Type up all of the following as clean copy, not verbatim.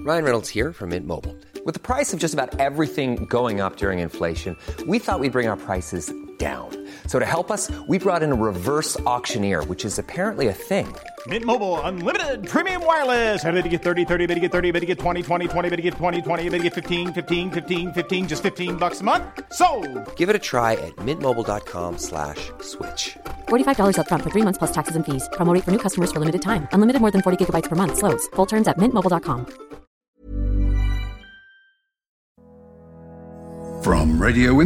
Ryan Reynolds here from Mint Mobile. With the price of just about everything going up during inflation, we thought we'd bring our prices down. So to help us, we brought in a reverse auctioneer, which is apparently a thing. Mint Mobile Unlimited Premium Wireless. How to get 30, 30, bit to get 30, bit to get 20, 20, 20, bit to get 20, 20, bit to get 15, 15, 15, 15, just $15 a month? Sold! Give it a try at mintmobile.com/switch. $45 up front for 3 months plus taxes and fees. Promo rate for new customers for limited time. Unlimited more than 40 gigabytes per month. Slows full terms at mintmobile.com. From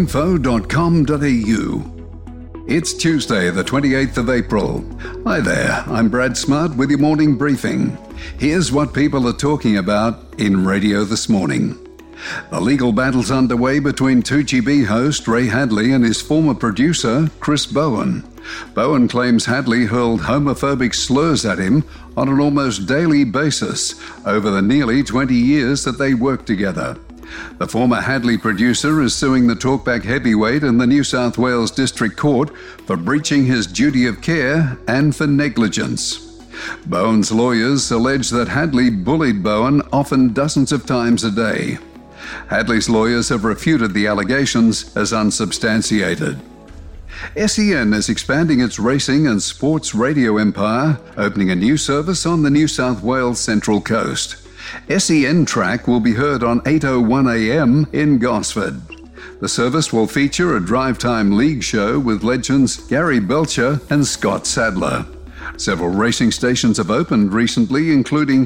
radioinfo.com.au. It's Tuesday, the 28th of April. Hi there, I'm Brad Smart with your morning briefing. Here's what people are talking about in radio this morning. The legal battle's underway between 2GB host Ray Hadley and his former producer, Chris Bowen. Bowen claims Hadley hurled homophobic slurs at him on an almost daily basis over the nearly 20 years that they worked together. The former Hadley producer is suing the talkback heavyweight in the New South Wales District Court for breaching his duty of care and for negligence. Bowen's lawyers allege that Hadley bullied Bowen often dozens of times a day. Hadley's lawyers have refuted the allegations as unsubstantiated. SEN is expanding its racing and sports radio empire, opening a new service on the New South Wales Central Coast. SEN Track will be heard on 8:01 a.m. in Gosford. The service will feature a drive-time league show with legends Gary Belcher and Scott Sadler. Several racing stations have opened recently, including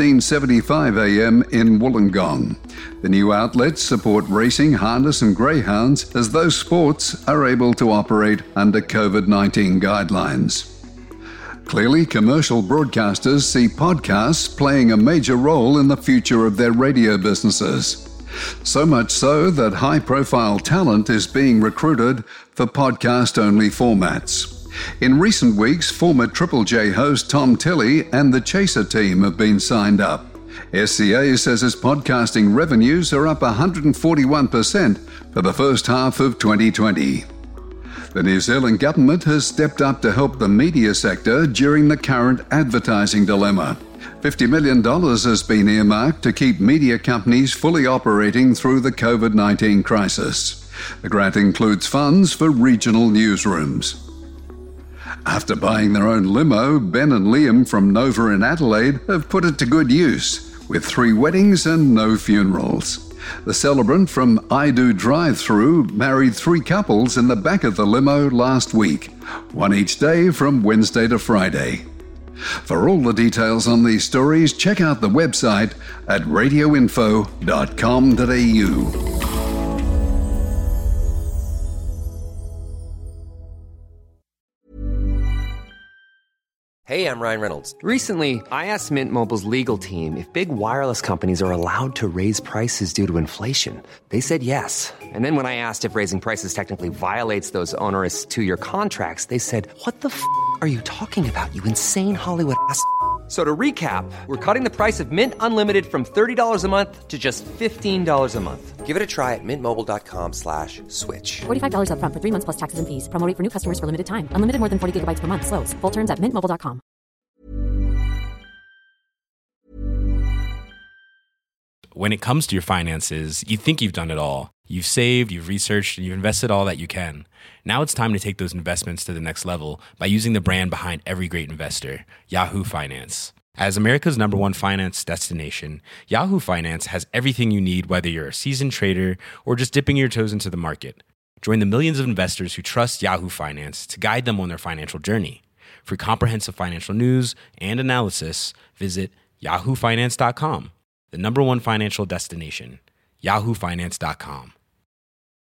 1575 a.m. in Wollongong. The new outlets support racing, harness and greyhounds as those sports are able to operate under COVID-19 guidelines. Clearly, commercial broadcasters see podcasts playing a major role in the future of their radio businesses. So much so that high-profile talent is being recruited for podcast-only formats. In recent weeks, former Triple J host Tom Tilley and the Chaser team have been signed up. SCA says its podcasting revenues are up 141% for the first half of 2020. The New Zealand government has stepped up to help the media sector during the current advertising dilemma. $50 million has been earmarked to keep media companies fully operating through the COVID-19 crisis. The grant includes funds for regional newsrooms. After buying their own limo, Ben and Liam from Nova in Adelaide have put it to good use, with 3 weddings and no funerals. The celebrant from I Do Drive-Thru married 3 couples in the back of the limo last week, one each day from Wednesday to Friday. For all the details on these stories, check out the website at radioinfo.com.au. Hey, I'm Ryan Reynolds. Recently, I asked Mint Mobile's legal team if big wireless companies are allowed to raise prices due to inflation. They said yes. And then when I asked if raising prices technically violates those onerous 2-year contracts, they said, "What the f*** are you talking about, you insane Hollywood ass?" So to recap, we're cutting the price of Mint Unlimited from $30 a month to just $15 a month. Give it a try at mintmobile.com/switch. $45 up front for 3 months plus taxes and fees. Promo rate for new customers for limited time. Unlimited more than 40 gigabytes per month. Slows full terms at mintmobile.com. When it comes to your finances, you think you've done it all. You've saved, you've researched, and you've invested all that you can. Now it's time to take those investments to the next level by using the brand behind every great investor, Yahoo Finance. As America's #1 finance destination, Yahoo Finance has everything you need, whether you're a seasoned trader or just dipping your toes into the market. Join the millions of investors who trust Yahoo Finance to guide them on their financial journey. For comprehensive financial news and analysis, visit yahoofinance.com, the #1 financial destination, yahoofinance.com.